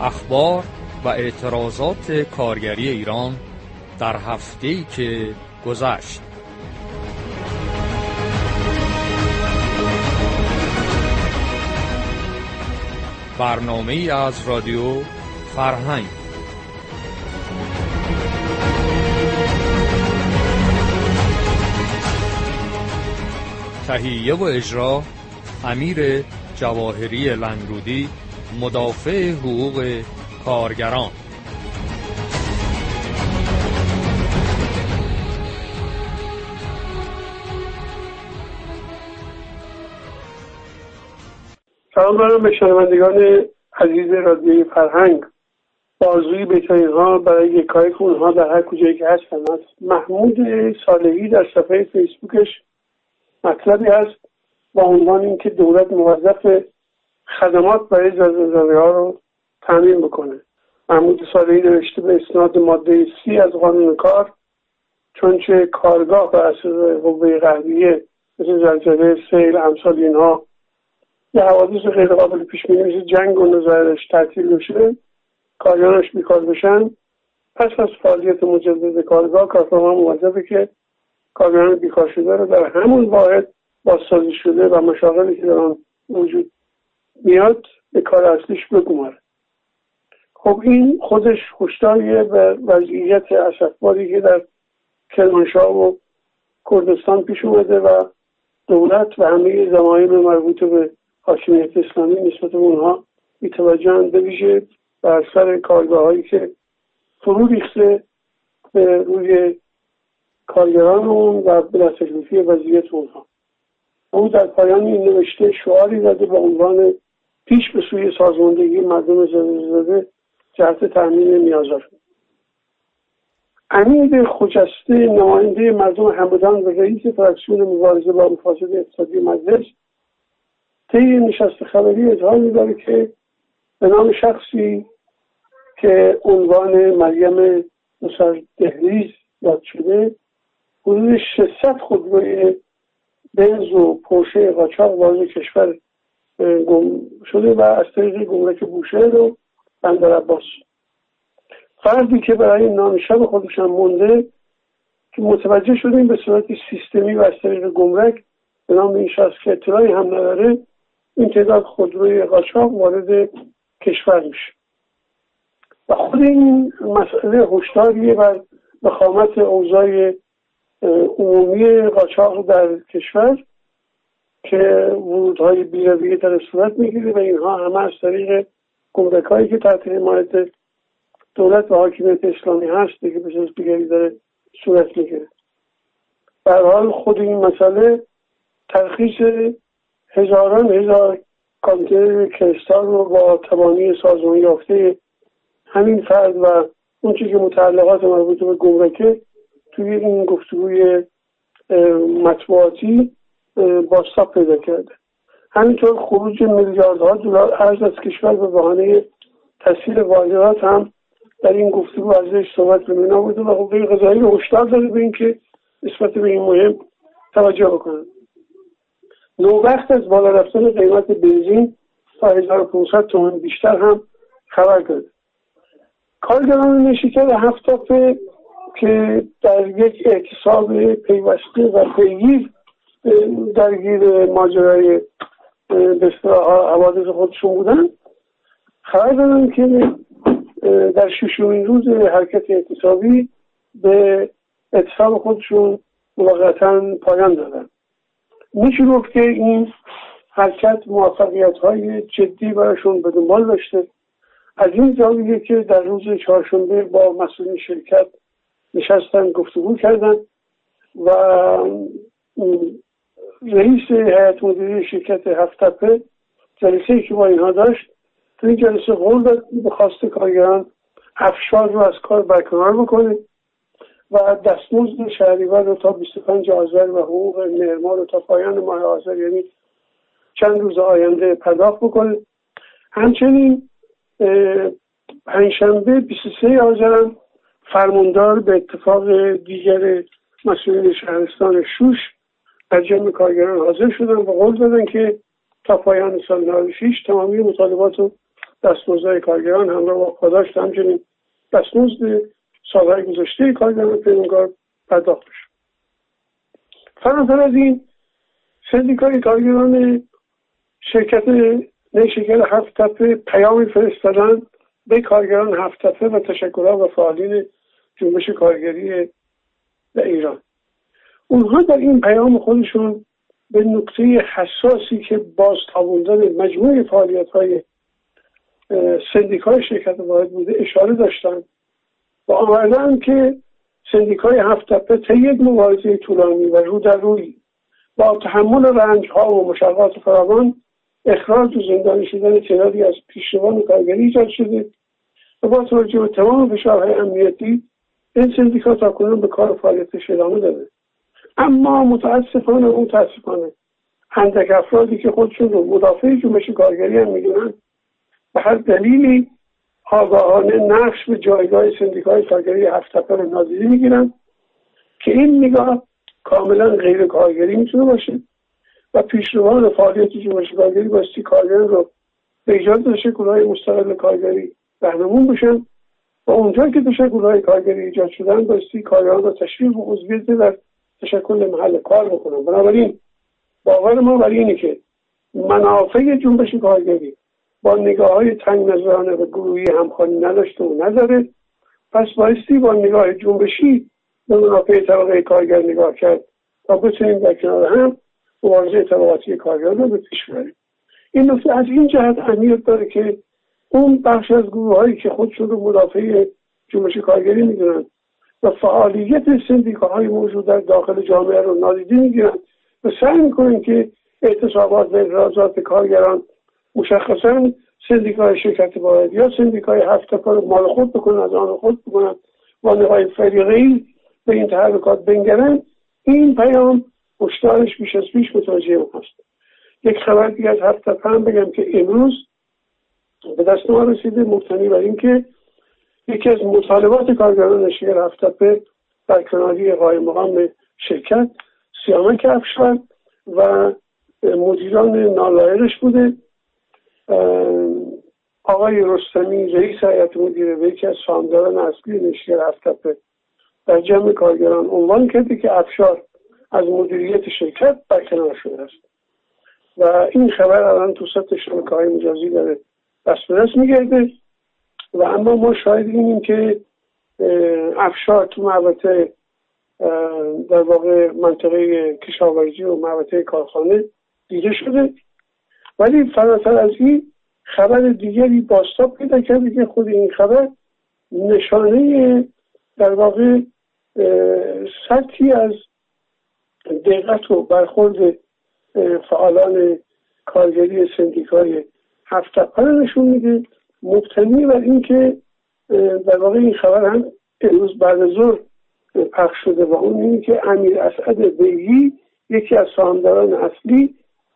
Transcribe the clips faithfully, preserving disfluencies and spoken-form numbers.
اخبار و اعتراضات کارگری ایران در هفته‌ای که گذشت. برنامه‌ای از رادیو فرهنگ. تهیه و اجرا امیر جواهری لنگرودی، مدافع حقوق کارگران. سلام دارم به شنوندگان عزیز رادیوی فرهنگ. بازوی بهترین ها برای یکایک اونها در هر کجایی که هستن. از محمود صالحی در صفحه فیسبوکش مطلبی هست با عنوان اینکه دولت موظف خدمات برای زلزله ها رو تامین بکنه. محمود صالحی نوشته به اسناد ماده سی از قانون کار، چون چه کارگاه بر اساس قوه قهریه مثل زلزله، سیل، امثال اینها یه حوادث غیر قابل پیش بینی مثل جنگ و نظارش تعطیل بشه، کارگرانش بیکار بشن، پس از فعالیت مجدد کارگاه کارفرما موظفه که کارگران بیکار شده رو در همون واحد بازسازی شده و مشاغلی که در آن وجود میاد به کار اصلیش بگماره. خب این خودش هشداریه به وضعیت اسفباری که در کرمانشاه و کردستان پیش اومده و دولت و همه ضمایر مربوط به حاکمیت اسلامی نسبت به اونها بی‌توجهن، به ویژه بر سر کارگاه‌هایی که فرو ریخته به روی کارگران اون و بلاتکلیفی وضعیت اونها. او در پایان این نوشته شعاری داده با عنوان پیش به سوی سازماندهی مردم زلزله جهت تامین نیازها. امیر خجسته نماینده مردم همدان و رئیس فراکسیون مبارزه با مفاسد اقتصادی مجلس طی نشست خبری اظهار می‌داره که به نام شخصی که عنوان مریم مصدهریز یاد شده حدود ششصد خودروی بنز و پورشه قاچاق وارد کشور گم شده و از طریق گمرک بوشهر و بندرعباس. فردی که برای نانشب خودش هم مونده که متوجه شدیم به صورت سیستمی و از طریق گمرک به نام این شخص که اطلاعی هم نداره این تعداد خودروی قاچاق وارد کشور میشه و خود این مسئله هشداریه بر وخامت اوضاع عمومی قاچاق در کشور که ورودهای بی‌رویه در صورت میگیره و اینها همه از طریق گمرک‌هایی که تحت حمایت دولت و حاکمیت اسلامی هست دیگه به صورت دیگری داره صورت میگیره. به هر حال خود این مسئله ترخیص هزاران هزار کانتینر کریستال رو با تبانی سازمان یافته همین فرد و اون چیزی که متعلقات مربوط به گمرکه توی این گفتگوی مطبوعاتی بازتاب پیدا کرده. همینطور خروج میلیاردها دلار ارز از کشور به بهانه تسهیل واردات هم در این گفتگو ازش صحبت به مینا بوده و قوه قضاییه رو هشدار داده به این که نسبت به این مهم توجه بکنند. نوبخت از بالا رفتن قیمت بنزین تا هزار و پانصد تومان بیشتر هم خبر داده. کارگران نشکر هفت‌تاپه که در یک اعتصاب پیوسته و پیگیر درگیر ماجرای به اصطلاح حوادث خودشون بودن خبر دادن که در ششمین روز حرکت اعتصابی به اعتصاب خودشون موقتا پایان دادن. میشه گفت که این حرکت موفقیت‌های جدی براشون به دنبال داشته. از این زاویه که در روز چهارشنبه با مسئولین شرکت نشستن گفتگو کردن و رئیس هیئت مدیره شرکت هفت‌تپه جلسه‌ای که با اینها داشت تو این جلسه قول داد به خواست کارگران افشار رو از کار برکنار بکنه و دستمزد شهریور رو تا بیست و پنجم آذر و حقوق مهر ماه رو تا پایان ماه آذر یعنی چند روز آینده پرداخت بکنه. همچنین پنجشنبه بیست و سوم آذر فرماندار به اتفاق دیگر مسئولین شهرستان شوش در جمع کارگران حاضر شدن و قول دادن که تا پایان سال نود و شش تمامی مطالبات رو دستمزدهای کارگران همراه با پاداش همچنین دستمزد سالهای گذشته کارگران پیمانکار پرداخت بشه. فراتر از این سندیکای کارگران شرکت نیشکر هفت تپه پیامی فرستادن به کارگران هفت تپه و تشکرها و فعالین جنبش کارگری در ایران. اونها در این پیام خودشون به نکته حساسی که بازتابوندن مجموعه فعالیت‌های سندیکای شرکت واحد بوده اشاره داشتن و آمدن که سندیکای هفت تپه طی یک مبارزه طولانی و رو در روی با تحمل رنج‌ها و مشقات فراوان اخراج و زندانی شدن تعدادی از پیشروان کارگری ایجاد شده و با توجه به تمام فشارهای امنیتی این سندیکا تاکنون به کار و فعالیتش ادامه داده. اما متاسفانه و متاسفانه اندک افرادی که خودشون رو مدافع جنبش کارگری هم میدونن به هر دلیلی آگاهانه نقش به جایگاه سندیکای کارگری هفت تپه رو نادیده میگیرن که این نگاه کاملا غیر کارگری میتونه باشه و پیشروان فعالیت جنبش کارگری باستی کارگران رو به ایجاد تشکل‌های مستقل کارگری راهنمون بشن و اونجا که تشکل‌های کارگری ایجاد شدن باستی کارگران رو تشویق و عضویت در تشکل محل کار بکنن. بنابراین باور ما بر اینه که منافع جنبش کارگری با نگاه‌های تنگ نظرانه و گروهی همخوانی نداشته و نداره، پس بایستی با نگاه جنبشی به منافع طبقه کارگر نگاه کرد تا بتونیم در کنار هم مبارزه طبقاتی کارگران رو به پیش ببریم. این نکته از این جهت اهمیت داره که اون بخش از گروه‌هایی که خودشون رو مدافع جنبش کارگری میدونن و فعالیت سندیکاهای موجود در داخل جامعه رو نادیده میگیرن و سعی میکنن که اعتصابات و اعتراضات کارگران مشخصا سندیکای شرکت واحد یا سندیکای هفت تپه رو مال خود بکنن، از آن خود بکنن و نگاه فریقی به این تحرکات بنگرن. این پیام هشدارش بیش از پیش متوجه ما هست. یک خبر دیگه از هفت تپه هم بگم که امروز به دست ما رسیده مبتنی بر این که یکی از مطالبات کارگران شرکت هفت تپه در کناری قائم مقام شرکت سیامک افشار و مدیران نالایقش بوده. آقای رستمی رئیس هیئت مدیره و یکی از سهامداران اصلی نیشکر هفت تپه در جمع کارگران عنوان کرده که افشار از مدیریت شرکت برکنار شده است و این خبر الان تو سطح شبکه‌های مجازی داره دست به دست میگرده و اما ما شاهد اینیم که افشار تو محوطه در واقع منطقه کشاورزی و محوطه کارخانه دیده شده. ولی فراتر از این خبر دیگری بازتاب پیدا کرده که خود این خبر نشانه در واقع سطحی از دقت و برخورد فعالان کارگری سندیکای هفت تپه نشون میده، مبتنی بر این که در واقع این خبر هم امروز بعد از ظهر پخش شده و اون اینه که امیر اسعد بیگی یکی از سهامداران اصلی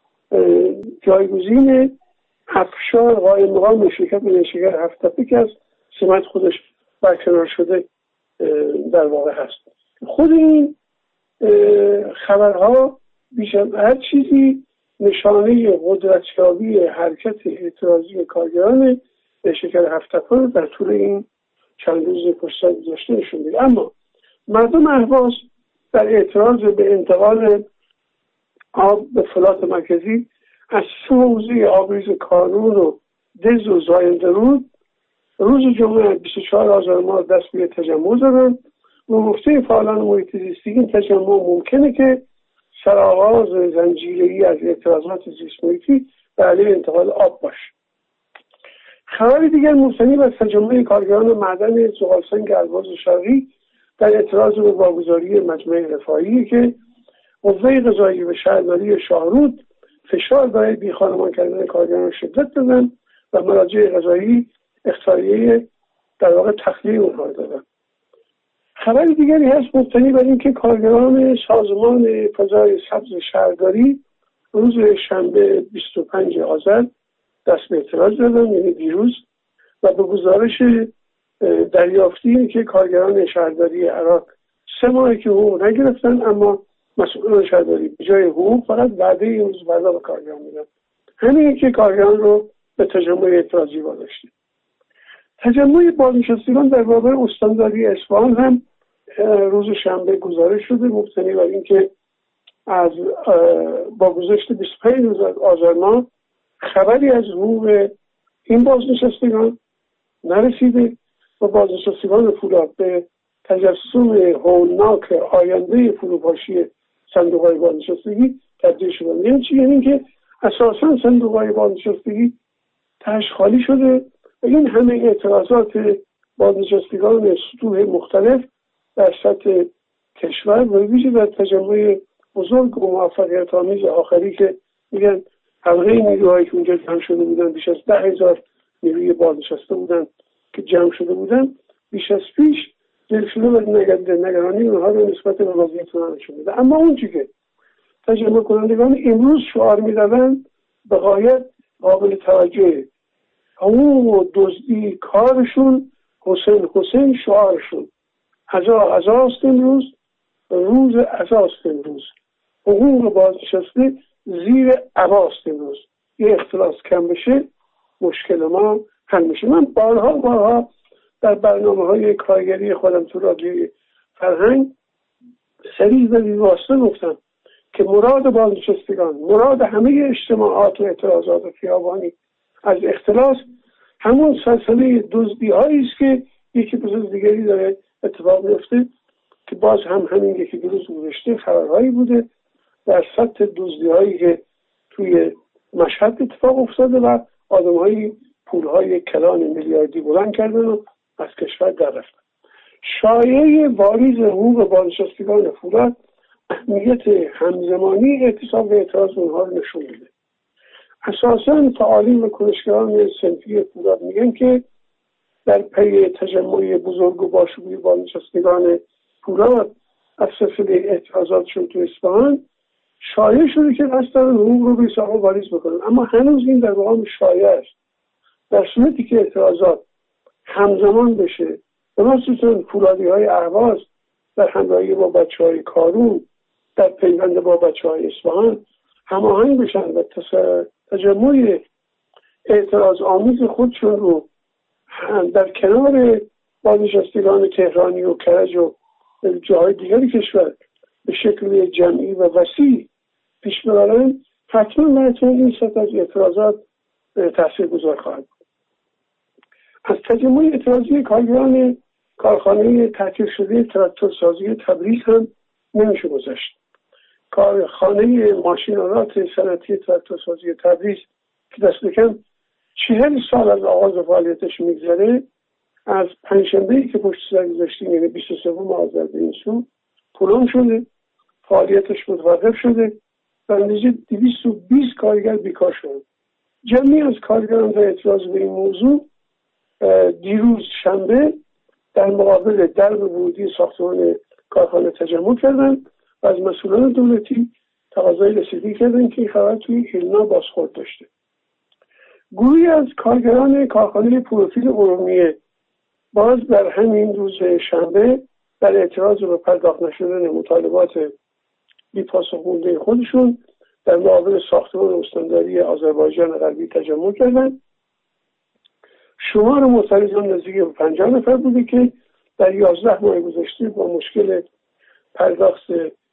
جایگزین افشار قائم مقام شرکت نیشکر هفت تپه که از سمت خودش برکنار شده در واقع هست. خود این خبرها بیش از هر چیزی نشانه قدرتیابی حرکت اعتراضی کارگران شرکت هفت تپه رو در طول این چند روز پشت سر گذشته نشون میده. اما مردم اهواز در اعتراض به انتقال آب به فلات مرکزی از سه حوزه آبریز کانون و دز و زاینده رود روز جمعه بیست و چهار آذر ماه دست به تجمع زدن و گفته فعالان محیط زیستی این تجمع ممکنه که سرآغاز زنجیره‌ای از اعتراضات زیست محیطی به علیه انتقال آب باشه. خبر دیگر مبتنی بر تجمع کارگران معدن زغالسنگ البرز شرقی در اعتراض به واگذاری مجمع رفاهی که قوه قضاییه و شهرداری شاهرود فشار برای بیخانمان کردن کارگران شدت دادن و مراجع قضایی اختیاریه در واقع تخلیه اونها دادن. خبر دیگری هست مبتنی بر این که کارگران سازمان فضای سبز شهرداری روز شنبه بیست و پنج آذر دست به اعتراض دادن، یعنی دیروز، و به گزارش دریافتی که کارگران شهرداری عراق سه ماهی که حقوق نگرفتن اما مسئولان شهرداری به جای حقوق فقط وعده روز فردا به کارگران میدن. همین که کارگران رو به تجمع اعتراضی واداشته. تجمع بازنشستگان در بابر استانداری اصفهان هم روز شنبه گزارش شده، مبتنی بر اینکه از با گذشت بیست و پنج روز از آذر ماه خبری از حقوق این بازنشستگان نرسیده و بازنشستگان فولاد به تجسم هولناک آینده فروپاشی صندوق‌های بازنشستگی تبدیل شدن. یعنی چی؟ یعنی که اساساً صندوق‌های بازنشستگی تهش خالی شده و این همه اعتراضات بازنشستگان سطوح مختلف در سطح کشور و ویژه در تجمع بزرگ و موفقیت آمیز آخری که میگن حلقه نیروهایی که اونجا جمع شده بودن بیش از ده هزار نیروی بازنشسته بودن که جمع شده بودن، بیش از پیش دلشده و نگرانی اونها رو نسبت به وضعیت نشون میده. اما اون چی که تجمع کنندگان امروز شعار میدادن به غایت قابل توجهه. همون و دزدی کارشون، حسین حسین شعارشون. عزا عزاست امروز، روز عزاست امروز، حقوق بازنشسته زیر عباست امروز. یه اختلاس کم بشه مشکل ما حل میشه. من بارها بارها در برنامه های کارگری خودم تو رادیوی فرهنگ سریع و بی‌واسطه گفتم که مراد بازنشستگان، مراد همه اجتماعات و اعتراضات خیابانی از اختلاس همون سلسله دزدی هایی است که یکی پس از دیگری داره اتفاق میفته، که باز هم همین یکی دو روز گذشته خبرهایی بوده در سطح دزدی هایی که توی مشهد اتفاق افتاده و آدم های پول های کلان میلیاردی بلند کردن و از کشور در رفتن. شایعه واریز حقوق بازنشستگان فولاد اهمیت همزمانی اعتصاب و اعتراض اونها رو نشون میده. اساساً فعالین و کنشگران صنفی فولاد میگن که در پی تجمع بزرگ و باشکوه بازنشستگان فولاد از سلسله اعتراضاتشون تو اصفهان شایع شده که قصد حقوق رو به حساب واریز بکنن، اما هنوز این در مقام شایعه است. در صورتی که اعتراضات همزمان بشه و خصوصا فولادی های اهواز در همراهی با بچه های کارون در پیوند با بچه های اصفهان هماهنگ بشن و تجمع اعتراض آمیز خودشون رو در کنار بازنشستگان تهرانی و کرج و جاهای دیگری کشور به شکل جمعی و وسیع پیش ببرن، حتما حتما این سطح از اعتراضات تأثیر گذار خواهد بود. از تجمع اعتراضی کارگران کارخانه تعطیل شده تراکتورسازی تبریز هم نمیشه گذشت. کارخانه ماشینالات صنعتی تراکتورسازی تبریز که دست کم چهل سال از آغاز فعالیتش میگذره، از پنجشنبه‌ای که پشت سر گذاشتیم یعنی بیست و سوم آذر به این سو پلم شده، فعالیتش متوقف شده و نتیجه دویست و بیست کارگر بیکار شدن. جمعی از کارگران در اعتراض به این موضوع دیروز شنبه در مقابل درب ورودی ساختمان کارخانه تجمع کردن و از مسئولان دولتی تقاضای رسیدگی کردن که این خبر توی ایلنا بازخورد داشته. گروهی از کارگران کارخانه پروفیل ارومیه باز در همین روز شنبه در اعتراض به پرداخت نشدن مطالبات بی‌پاسخگوی خودشون در مقابل ساختمان استانداری آذربایجان غربی تجمع کردند. شمار معترضان نزدیک به پنجاه نفر بوده که در یازده ماه گذشته با مشکل پرداخت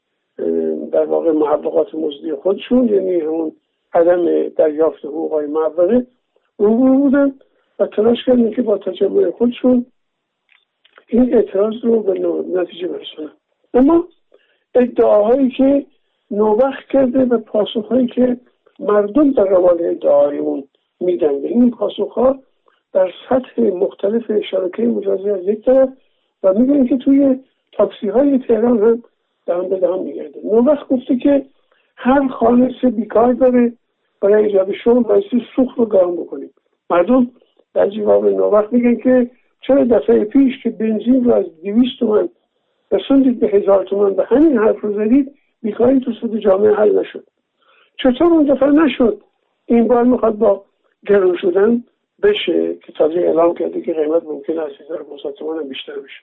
در واقع محققات مزدی خودشون، یعنی همون عدم دریافت حقوقهای معوقه، روبرو بودن و تلاش کردن که با تجمع خودشون این اعتراض رو به نتیجه برسونن. اما ادعاهایی که نوبخت کرده و پاسخهایی که مردم در روال ادعاهای اون میدن، این پاسخها در سطح مختلف شبکه مجازی از یک طرف و میگن که توی تاکسی های تهران هم دهان به دهان میگرده. نوبخت گفته که هر خالص بیکار داره برای ایجاد شغل بایستی سوخت رو گرم بکنیم. مردم در جواب نوبخت میگن که چرا دفعه پیش که بنزین رو از دویست تومن رسوندید به هزار تومن به همین حرف رو زدید بیکاری تو سود جامعه حل نشد؟ چطور اون دفعه نشد این بار میخواد با گرون شدن بشه که تازه اعلام کرده که قیمت ممکنه از هزار و پانصد تومن هم بیشتر بشه؟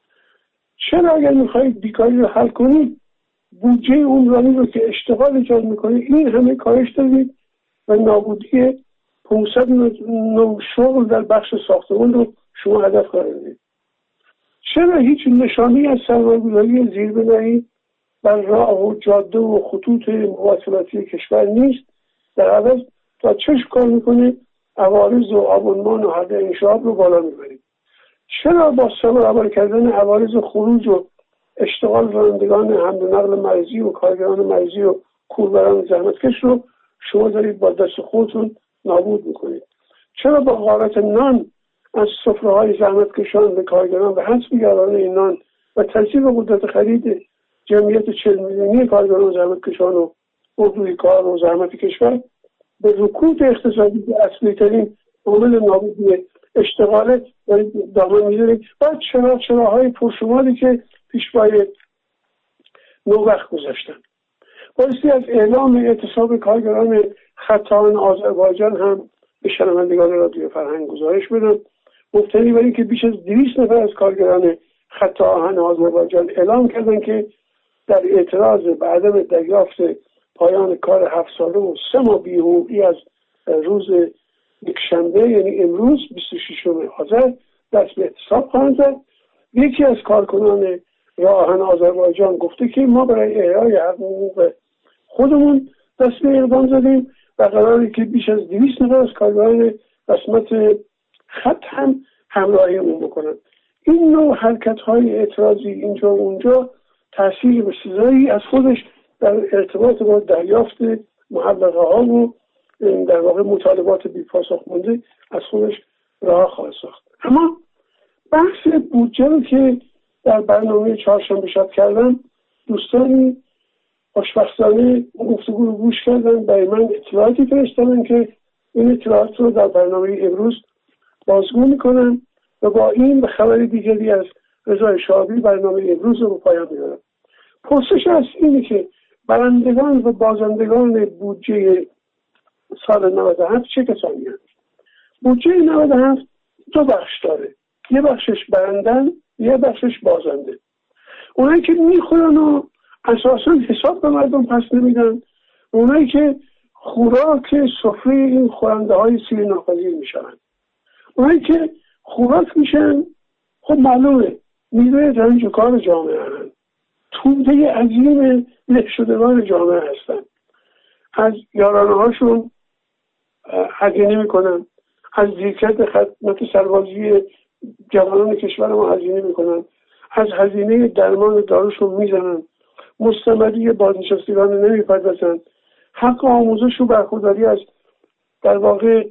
چرا اگر میخواید بیکاری رو حل کنید بودجه عمرانی رو که اشتغال ایجاد میکنه این همه کاهش دادید و نابودی پانصد نوع شغل در بخش ساختمان رو شما هدف قرار دید. چرا هیچ نشانی از سرمایه‌گذاری زیربنایی بر راه و جاده و خطوط مواصلاتی کشور نیست؟ در عوض تا چشم کار میکنه عوارض و آبونمان و حق انشاءات رو بالا میبرید. چرا با سبب کردن عوارض خروج و اشتغال رانندگان حمل و نقل مرزی و کارگران مرزی و کوربران زحمتکش رو شما دارید با دست خودتون نابود میکنید؟ چرا با غارت نان از سفره‌های زحمتکشان به کارگران و حذف یاران این نان و تضعیف قدرت خرید جمعیت چهل میلیونی کارگران و زحمتکشان و اردوی کار و زحمت کشور به رکود اقتصادی که اصلی ترین عامل نابودی اشتغال دامن می‌زنید؟ بعد چرا چراهای پرشماری که پیش پای نوبخت گذاشتن. بایستی از اعلام اعتصاب کارگران خط آهن آذربایجان هم به شنوندگان رادیو فرهنگ گزارش بدم. مبتنی بر اینکه بیش از دویست نفر از کارگران خط آهن آذربایجان اعلام کردن که در اعتراض به عدم دریافت پایان کار هفت ساله و سه ماه بی‌حقوقی از روز یکشنبه یعنی امروز بیست و ششم آذر دست به اعتصاب خواهند زد. یکی از کارکنان راه آهن آذربایجان گفته که ما برای احیای حقوق خودمون دست به اقدام زدیم و قراره که بیش از دویست نفر از کارگران قسمت خط هم همراهی اون بکنن. این نوع حرکت‌های اعتراضی اینجا و اونجا تأثیر بسیاری از خودش در ارتباط با دریافت محققه ها و در واقع مطالبات بی پاسخ مانده از خودش راه خواهد ساخت. اما بحث بودجه رو که در برنامه چهارشنبه شب کردم، دوستانی خوشبختانه گفتگو رو گوش کردن، برای من اطلاعاتی فرستادن که این اطلاعات رو در برنامه امروز بازگو میکنم و با این و خبر دیگری از رضا شعابی برنامه امروز رو به پایان میبرم. پرسش از اینه که برندگان و بازندگان بودجه سال نود و هفت چه کسانی هست؟ بودجه نود و هفت دو بخش داره، یه بخشش برندن، یه بخشش بازنده. اونایی که میخورن و اساسا حساب به مردم پس نمیدن، اونایی که خوراک سفره این خورنده های سیر ناپذیر میشن، اونایی که خوراک میشن، خب معلومه میوه رنج و کار جامعه هستن، توده عظیم له‌شدگان جامعه هستن. از یارانه هاشون هزینه میکنن، از زیرکرد خدمت سربازی جوانان کشور ما هزینه میکنن، از هزینه درمان داروشون میزنن، مستمری بازنشستگان نمیپردازن، حق آموزش و برخورداری از در واقع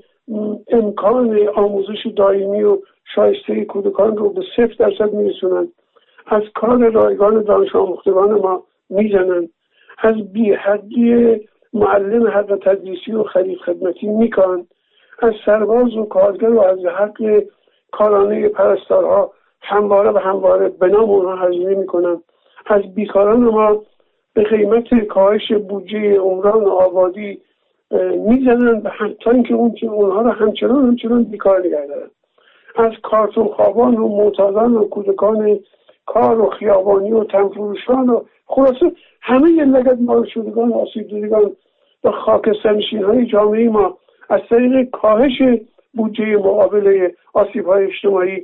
امکان آموزش دائمی و شایسته کودکان رو به صفر درصد میرسونن، از کار رایگان دانش آموختگان ما میزنن، از بی‌حدی معلم حق تدریسی و خرید خدمتی میکنن، از سرباز و کارگر و از حق کارانه پرستارها همواره و همواره به نام اونها هزینه میکنن، از بیکاران ما به قیمت کاهش بودجه عمران و آبادی میزنن و حتی اینکه اون اونها رو همچنان همچنان بیکار نگه دارن، از کارتون خوابان و معتادان و کودکان کار و خیابانی و تنفروشان و خلاصه همه یه لگد مال شدگان و آسیب دیدگان و خاکسترنشین های جامعه ما از طریق کاهش بودجه مقابل آسیب های اجتماعی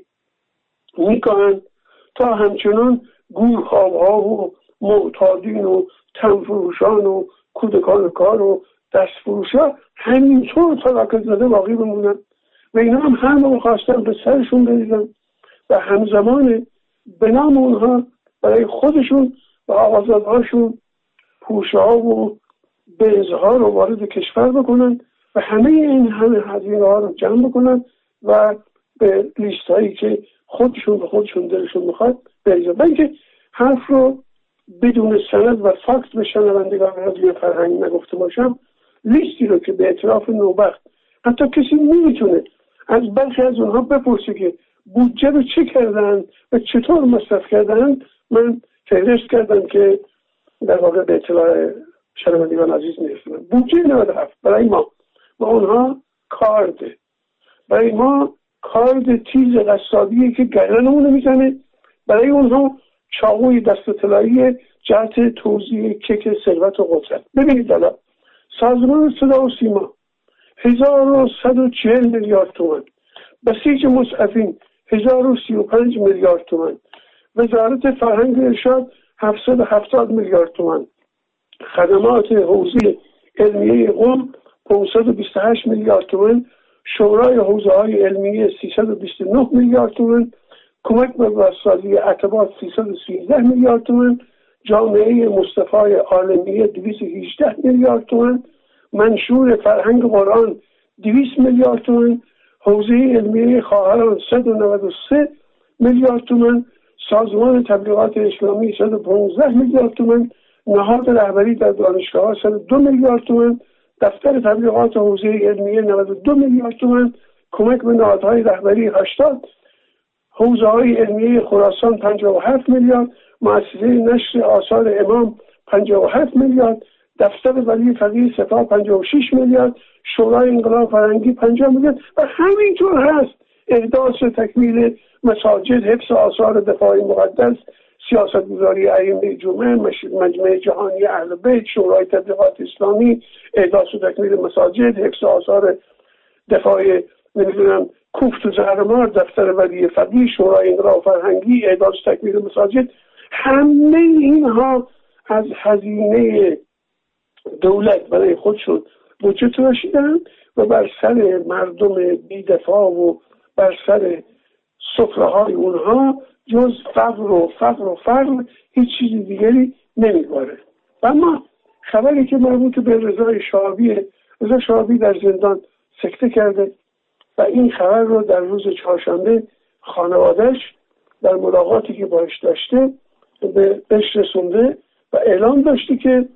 میکنن تا همچنان گورخواب ها و معتادین و تنفروشان و کودکان کار و دستفروش ها همینطور طلاق زده باقی بمونن و اینا هم هم خواستن به سرشون بریزن و همزمان به نام اونها برای خودشون و آقازادهاشون پوشه ها و بنزها رو وارد کشور بکنن و همه این همه هزینه ها رو جمع بکنن و به لیست هایی که خودشون به خودشون دلشون میخواد بریزن. و اینکه حرف رو بدون سند و فکت به شنوندگان رادیو فرهنگ نگفته باشم، لیستی رو که به اعتراف نوبخت حتی کسی نمیتونه از برخی از اونها بپرسه که بودجه رو چه کردن و چطور مصرف کردن، من فهرست کردم که در واقع به اطلاع شنوندگان عزیز میرسونم. بودجه نود و هفت برای ما و اونها کارد، برای ما کارد تیز قصابیه که گردنمون میزنه، برای اونها چاقوی دست طلایی جهت توزیع کیک ثروت و قدرت. ببینید حالا سازمان صدا و سیما هزار و صد و چهل میلیارد تومان، بسیج مصعفین هزار و سی و پنج میلیارد تومان، وزارت فرهنگ و ارشاد هفتصد و هفتاد میلیارد تومان، خدمات حوزه علمیه قم پانصد و بیست و هشت میلیارد تومان، شورای حوزه های علمیه سیصد و بیست و نه میلیارد تومان، کمک به وسازی عتبات سیصد و سیزده میلیارد تومان، جامعه مصطفی عالمیه دویست و هجده میلیارد تومان، منشور فرهنگ قرآن دویست میلیارد تومان، حوزه علمیه خواهران صد و نود و سه میلیارد تومان، سازمان تبلیغات اسلامی صد و پانزده میلیارد تومان، نهاد رهبری در دانشگاه صد و دو میلیارد تومان، دفتر تبلیغات حوزه علمیه نود و دو میلیارد تومان، کمک به نهادهای رهبری هشتاد، حوزه های علمیه خراسان پنجاه و هفت میلیارد، مؤسسه نشر آثار امام پنجاه و هفت میلیارد، دفتر ولی فقیه سپاه پنجاه و شش میلیارد، شورای انقلاب فرهنگی پنجاه میلیارد و همینطور هست. احداث و تکمیل مساجد، حفظ آثار دفاع مقدس، سیاستگذاری ائمه جمعه، مجمع جهانی اهل بیت، شورای تبلیغات اسلامی، احداث و تکمیل مساجد، حفظ آثار دفاع نمیدونم کوفت و زهرمار، دفتر ولی فقیه، شورای انقلاب فرهنگی، احداث و تکمیل مساجد، همه اینها از هزینه دولت برای خودشون بودجه تراشیدن و بر سر مردم بی‌دفاع و بر سر سفره های اونها جز فقر و فقر و فقر هیچ چیز دیگری نمیباره. اما خبری که مربوط به رضا شعابیه، رضا شعابی در زندان سکته کرده و این خبر رو در روز چهارشنبه خانواده‌اش در ملاقاتی که باش داشته به بهش رسونده و اعلام داشته که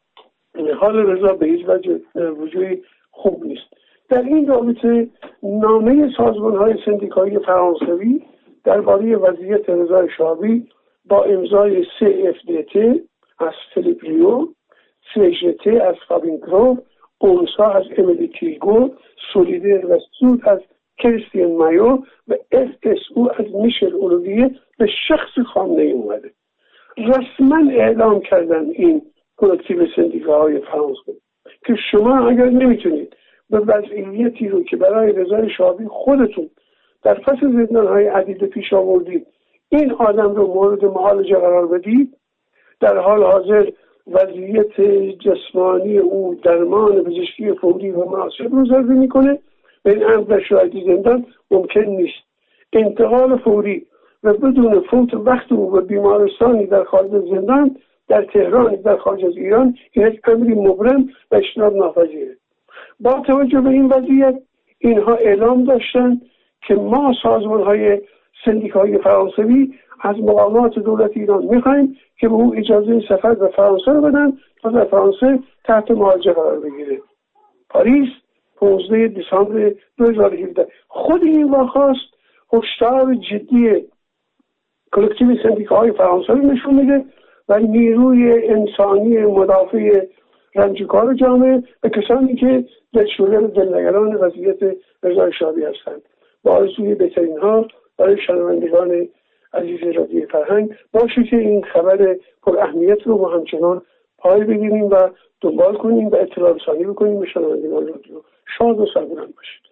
حال رضا به هیچ وجه وجودی خوب نیست. در این رابطه نامه سازمان‌های سندیکایی فرانسوی درباره وضعیت رضا شعابی با امضای سی اف دی تی از فیلیپ ریو، سی جی تی از فابین گروو، اونسا از امیلی تیگو، سولیدر و سود از کریستین مایو و اف اس او از میشل اولویه به شخص خامنه‌ای اومده. رسما اعلام کردن این کلکتیو سندیکاهای فرانسه که شما اگر نمیتونید به وضعیتی رو که برای رضا شعابی خودتون در پس زندان‌های عدیده پیش آوردید این آدم رو مورد معالجه قرار بدید، در حال حاضر وضعیت جسمانی او درمان پزشکی فوری و مناسب رو ضرورت میکنه، به این امر در شرایط زندان ممکن نیست. انتقال فوری و بدون فوت وقت او به بیمارستانی در خارج زندان، در تهران، در خارج از ایران، این یک امری مبرم و اجتناب ناپذیره. با توجه به این وضعیت اینها اعلام داشتن که ما سازمان‌های سندیکایی فرانسوی از مقامات دولت ایران می‌خوایم که به او اجازه سفر به فرانسه رو بدن تا در فرانسه تحت معالجه قرار بگیره. پاریس پانزده دسامبر دو هزار و هفده. خود این واخواست هشدار جدی کلکتیو سندیکاهای فرانسوی نشون میده و نیروی انسانی مدافع رنجکار جامعه به کسانی که دلشوگر دلنگران وضعیت رضا شعابی هستند. با آرزوی بهترین ها برای شنوندگان عزیز رادیو فرهنگ باشه که این خبر پر اهمیت رو ما همچنان پای بگیریم و دنبال کنیم و اطلاع رسانی بکنیم به شنوندگان رادیو. شاد و سربلند باشید.